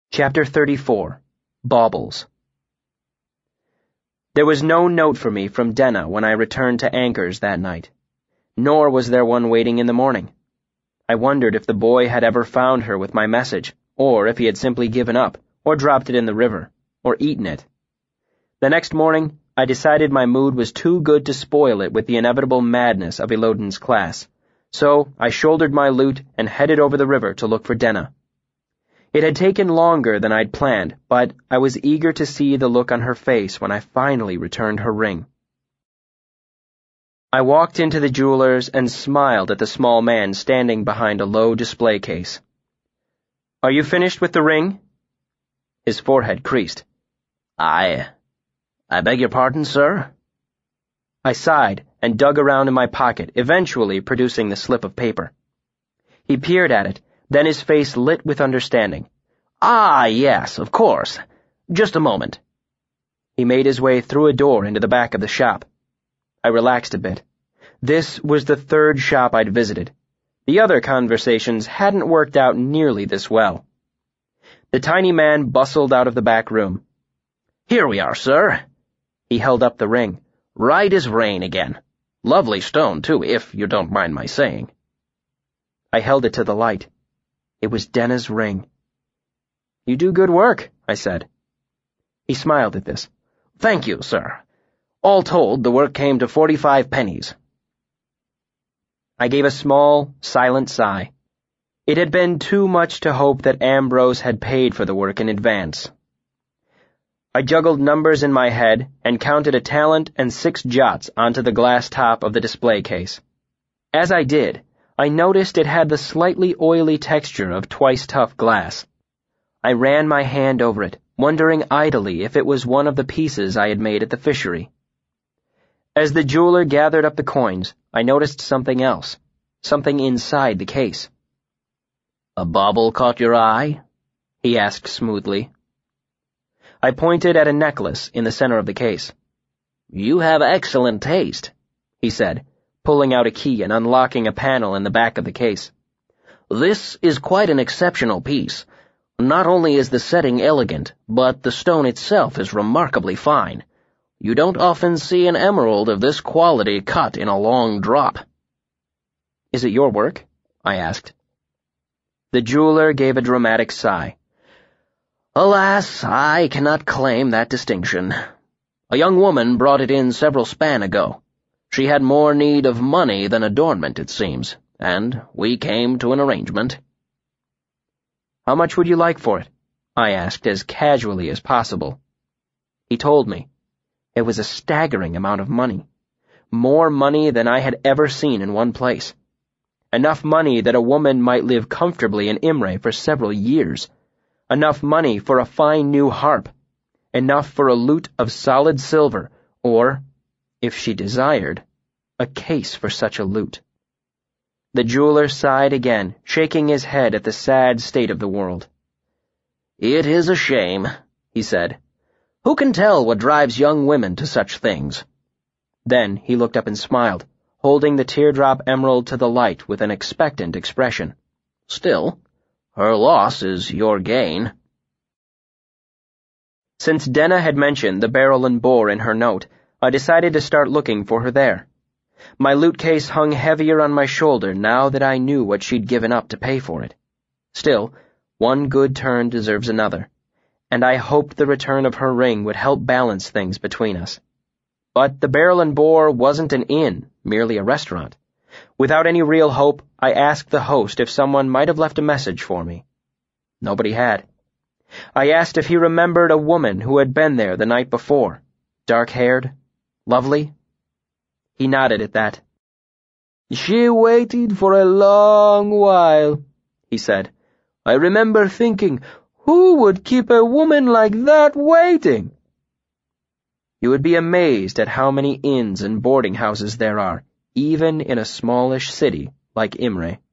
Chapter 34. Baubles. There was no note for me from Denna when I returned to Anchor's that night, nor was there one waiting in the morning. I wondered if the boy had ever found her with my message, or if he had simply given up, or dropped it in the river, or eaten it. The next morning, I decided my mood was too good to spoil it with the inevitable madness of Elodin's class, so I shouldered my loot and headed over the river to look for Denna. It had taken longer than I'd planned, but I was eager to see the look on her face when I finally returned her ring. I walked into the jeweler's and smiled at the small man standing behind a low display case. "Are you finished with the ring?" His forehead creased. I beg your pardon, sir?" I sighed and dug around in my pocket, eventually producing the slip of paper. He peered at it, then his face lit with understanding. "Ah, yes, of course. Just a moment." He made his way through a door into the back of the shop. I relaxed a bit. This was the third shop I'd visited. The other conversations hadn't worked out nearly this well. The tiny man bustled out of the back room. "Here we are, sir." He held up the ring. "Right as rain again. Lovely stone, too, if you don't mind my saying." I held it to the light. It was Denna's ring. "You do good work," I said. He smiled at this. "Thank you, sir. All told, the work came to 45 pennies. I gave a small, silent sigh. It had been too much to hope that Ambrose had paid for the work in advance. I juggled numbers in my head and counted a talent and 6 jots onto the glass top of the display case. As I did, I noticed it had the slightly oily texture of twice-tough glass. I ran my hand over it, wondering idly if it was one of the pieces I had made at the fishery. As the jeweler gathered up the coins, I noticed something else, something inside the case. "A bauble caught your eye?" he asked smoothly. I pointed at a necklace in the center of the case. "You have excellent taste," he said, pulling out a key and unlocking a panel in the back of the case. "This is quite an exceptional piece. Not only is the setting elegant, but the stone itself is remarkably fine. You don't often see an emerald of this quality cut in a long drop." "Is it your work?" I asked. The jeweler gave a dramatic sigh. "Alas, I cannot claim that distinction. A young woman brought it in several span ago. She had more need of money than adornment, it seems, and we came to an arrangement." "How much would you like for it?" I asked as casually as possible. He told me. It was a staggering amount of money. More money than I had ever seen in one place. Enough money that a woman might live comfortably in Imre for several years. Enough money for a fine new harp. Enough for a lute of solid silver, or, if she desired, a case for such a lute. The jeweler sighed again, shaking his head at the sad state of the world. "It is a shame," he said. "Who can tell what drives young women to such things?" Then he looked up and smiled, holding the teardrop emerald to the light with an expectant expression. "Still, her loss is your gain." Since Denna had mentioned the barrel and bore in her note, I decided to start looking for her there. My loot case hung heavier on my shoulder now that I knew what she'd given up to pay for it. Still, one good turn deserves another, and I hoped the return of her ring would help balance things between us. But the Barrel and Boar wasn't an inn, merely a restaurant. Without any real hope, I asked the host if someone might have left a message for me. Nobody had. I asked if he remembered a woman who had been there the night before, dark-haired, lovely. He nodded at that. "She waited for a long while," he said. "I remember thinking, who would keep a woman like that waiting?" You would be amazed at how many inns and boarding houses there are, even in a smallish city like Imre.